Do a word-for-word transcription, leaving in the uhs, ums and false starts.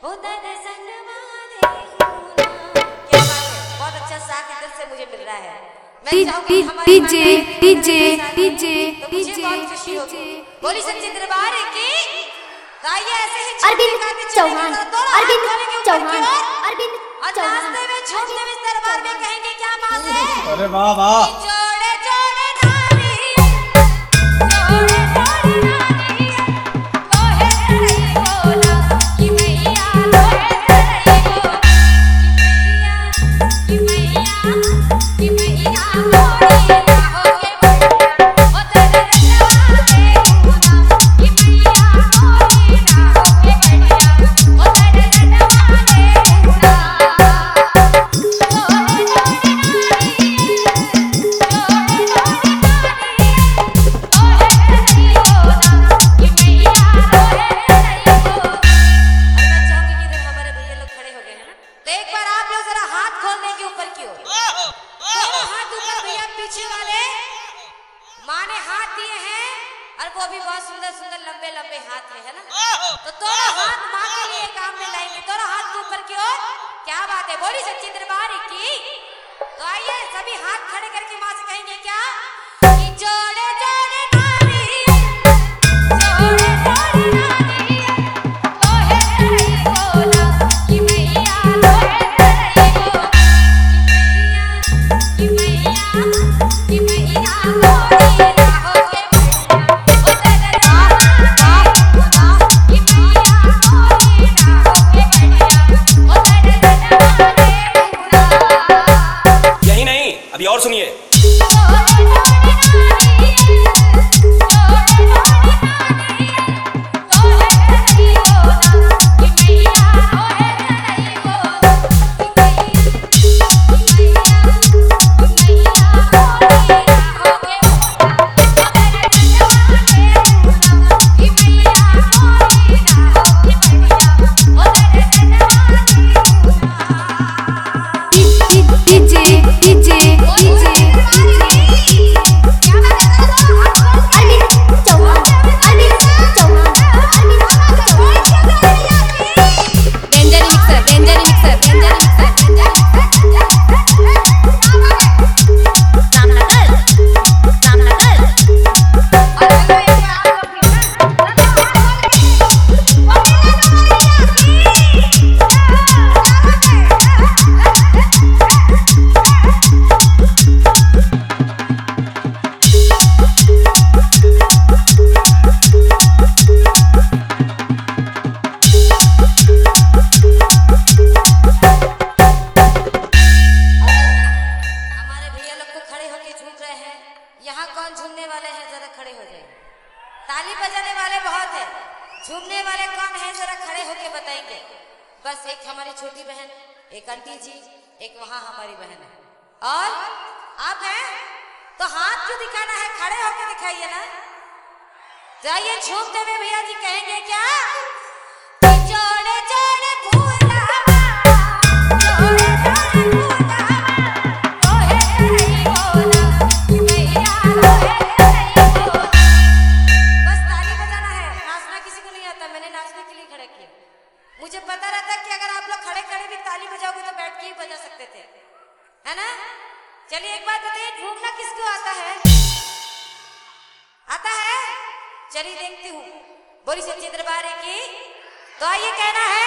बहुत अच्छा साथ इधर से मुझे मिल रहा है। डीजे डीजे डीजे डीजे बोली सच्चे दरबार की गाइए ऐसे ही अरविंद चौहान अरविंद चौहान अरविंद और नाचते में झूमते में दरबार में कहेंगे क्या बात है। अरे वाह वाह जोड़े जोड़े नारी जोड़े जोड़े नारी लोहे रही बोला कि मैया लोहे रही बोला कि मैया कि मैया मोरी हो के ओ तेरे रवाने बोला कि मैया मोरी हो के बढ़िया ओ तेरे रवाने बोला वो भी बहुत सुंदर सुंदर लंबे लंबे हाथ है, है ना। तो दोनों हाथ मां के लिए काम में लाएंगे, दोनों हाथ ऊपर की ओर। क्या बात है, बोली सच्ची दरबार की। तो आइए सभी हाथ खड़े करके मां से कहेंगे क्या कि जोड़े जोड़े नारी जोड़े जोड़े नारी लोहे रही बोला कि मैया लोहे रही बोला कि मैया कि मैया मोरी हो के अभी और सुनिए। यहाँ कौन झूमने वाले हैं, जरा खड़े हो जाइए। ताली बजाने वाले बहुत है, झूमने वाले कौन है, जरा खड़े होके बताएंगे। बस एक हमारी छोटी बहन, एक आंटी जी, एक वहाँ हमारी बहन है और आप हैं। तो हाथ क्यों दिखाना है, खड़े होके दिखाइए ना। जाइए झूमते हुए भैया जी कहेंगे क्या जोड़े जोड़े फूला जोड़े जोड़े फूला लोहे रही बोला कि मैया लोहे रही बोला। बस ताली बजाना है, नाचना किसी को नहीं आता। मैंने नाचने के लिए खड़े किए। मुझे पता रहता कि अगर आप लोग खड़े खड़े भी ताली बजाओगे तो बैठ के ही बजा सकते थे, है ना। चलिए एक बात बताइए, घूमना किसको आता है, आता है। चलिए देखती हूँ, बोली सच्ची दरबार की। तो आइए कहना है